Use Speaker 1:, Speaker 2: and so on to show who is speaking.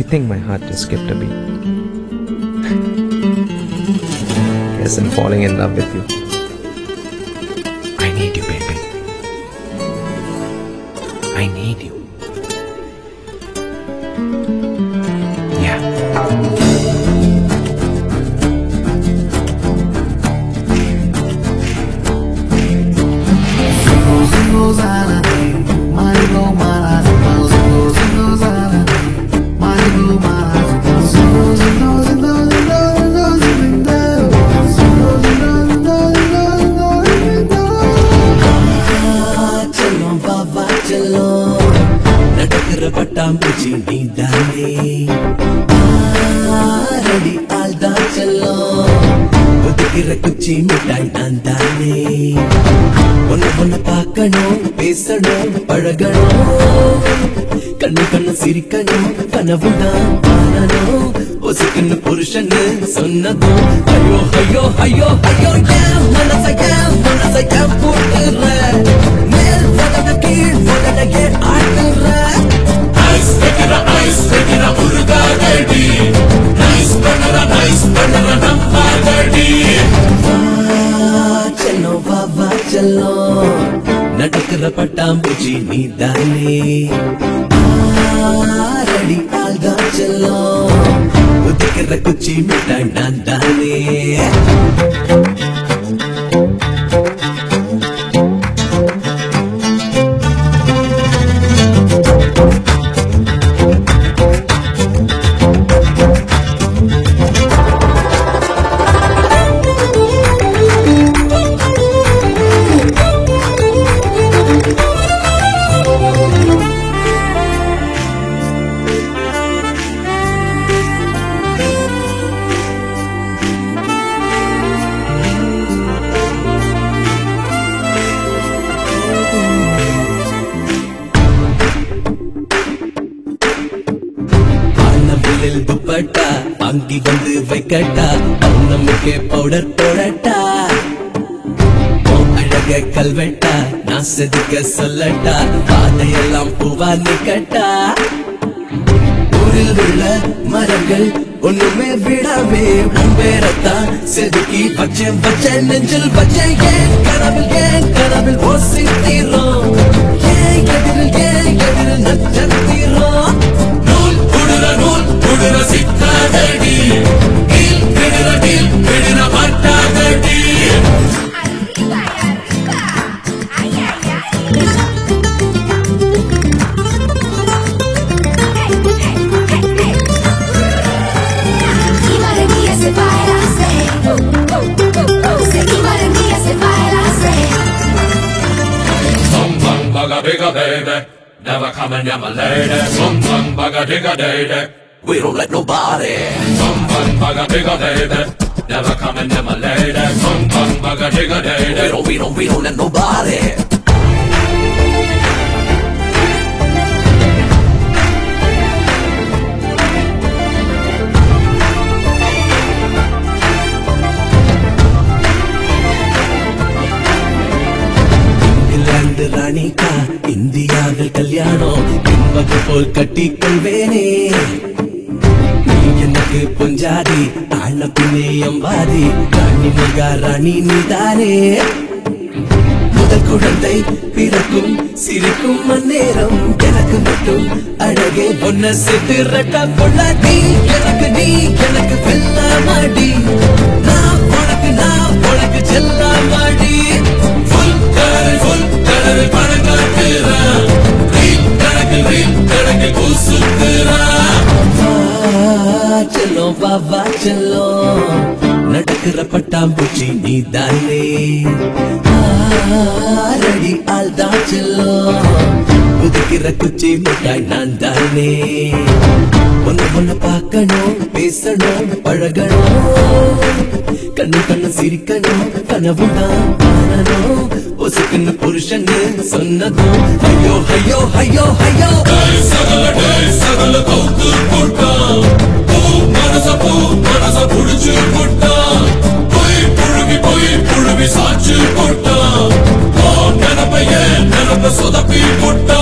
Speaker 1: think my heart just skipped a beat. Guess I'm falling in love with you. I need you, baby. I need you. Yeah.
Speaker 2: पटांबुजी नींदाने ready आल्दा चलो उदिकिर कुची मिठाई नांदाने ஒன்ன பார்க்கணும் பேசணும் பழகணும் கண்ணு கண்ணு சிரிக்கணும் கனவுதான் காணணும் ஒசுக்குன்னு புருஷன்னு சொன்னதும் ஐயோ ஐயோ ஐயோ ஐயோ மனசையா போட்டுற மேல் வதன கீழ் வதனையே ஆட்டுற ஐஸ் வைக்கிற உருகாதடி நைஸ் பண்ணுற நம்பாதடி चलो बाबा चलो नटकर पटांबुजी नीदाने रेडी आल्दा चलो उदिकिर कुची मिठाई नांदाने दुपट्टा अंगी வந்து வைக்கட்டா நமக்கே பவுடர் போடட்டா அழக கல்வெட்டா நான் செதுக்க சொல்லட்டா பாதையெல்லாம் பூவா நிக்கட்டா ஊரில் உள்ள மரங்கள் ஒண்ணுமே விடாமே உன்பேரத்தான் செதுக்கி வச்ச நெஞ்சில் வச்ச ஏன் கனவில் ஓசித்தீரோம் ஏன் எதிரில் நச்சத்தீரோம் சித்தாதடி விடுற மாட்டாதடி
Speaker 3: Bigger baby, never coming near my lady. Bum bum bugger digger lady. We don't let nobody. Bum bum bugger digger lady. Never coming near my lady. Bum bum bugger digger lady. We don't let nobody.
Speaker 2: रानी का இந்தியாவில் கல்யாணம் என்பது போல் கட்டிக்கொள்வேனே நீ எனக்கு பொஞ்சாதி ஆன பின்னே எம்பாதி ராணி மகாராணி நீதானே முதல் குழந்தை பிறக்கும் சிரிக்கும் அந்நேரம் எனக்கு மட்டும் அழகே ஒன்ன சேர்த்து கொள்ள நீ எனக்கு வெல்லாமாடி நான் உனக்கு செல்லாமாடி चलो बाबा चलो नटकर पटांबुजी नीदाने रेडी आल्दा चलो उदिकिर कुची मिठाई नांदाने ஒன்ன பார்க்கணும் பேசணும் பழகணும் கண்ணு சிரிக்கணும் கனவுதான் காணணும் ஒசுக்குன்னு புருஷன்னு சொன்னதும் ஐயோ ஐயோ ஐயோ ஐயோ
Speaker 3: சகல கவுத்து போட்டா மனச புடிச்சு போட்டா போய் புழுவி சாச்சு போட்டா நினப்ப சொதப்பி போட்டா